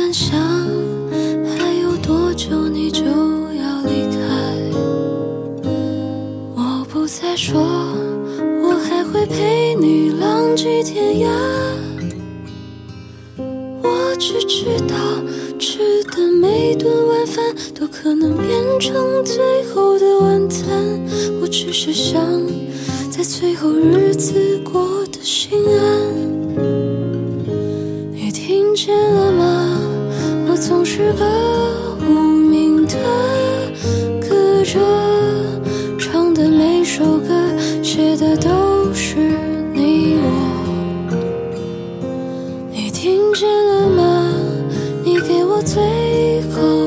然想，还有多久你就要离开？我不再说，我还会陪你浪迹天涯。我只知道，吃的每顿晚饭都可能变成最后的晚餐。我只是想，在最后日子过得心安。你听见了吗？我总是个无名的歌者，唱的每首歌，写的都是你我。你听见了吗？你给我最后